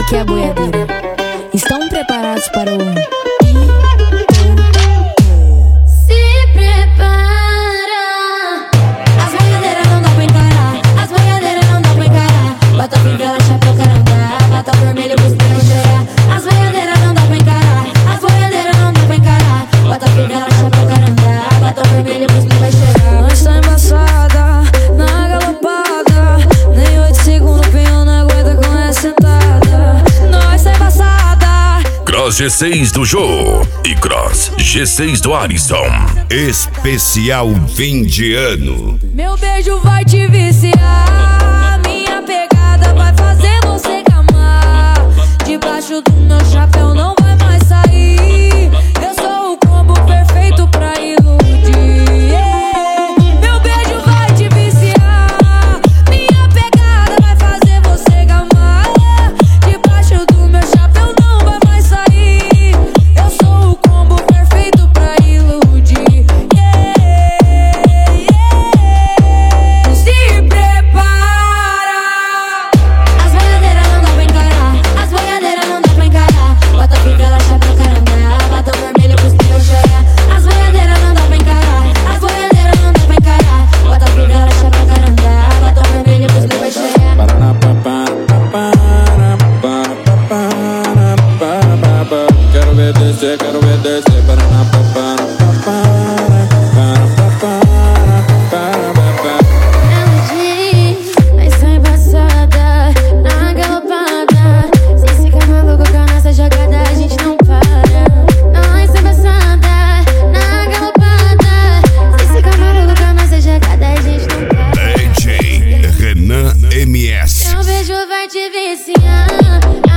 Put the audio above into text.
aqui é a boiadeira. Estão preparados para o... Se prepara. As boiadeiras não dá pra encarar. As boiadeiras não dá pra encarar. Bota fivela, chapéu, carandá. Bota vermelho, busca na cheia. As boiadeiras não dá pra encarar. As boiadeiras não dá pra encarar. Bota fivela, chapéu, carandá. Bota vermelho, busca na cheia. Nós tá embaçada, na galopada. Nem 8 segundos, pinho não aguenta com essa sentada. Nós tá embaçada. Cross G6 do Jô e Cross G6 do Ariston. Especial fim de ano. Meu beijo vai te viciar. Minha pegada vai fazer você gamar. Debaixo do meu chapéu não vai mais sair. Eu sou o combo perfeito pra iludir. Meu beijo vai te viciar. Minha pegada vai fazer você gamar. Debaixo do meu chapéu não vai mais sair. Eu sou o combo perfeito pra iludir. Se prepara. As boiadeiras não dá pra encarar. As boiadeiras não dá pra encarar. Bota fivela, chapéu, carandá. Bota vermelho, busca na cheia. As boiadeiras não dá pra encarar. As boiadeiras não dá pra encarar. Bota fivela, chapéu, carandá. Bota vermelho, busca na cheia. Quero ver descer, quero ver descer. Nós tá embaçada, na galopada. Sem ficar maluco com a nossa jogada, a gente não para. Nós tá embaçada, na galopada. Sem ficar maluco com a nossa jogada, a gente não para. DJ Renan MS. Meu beijo vai te viciar.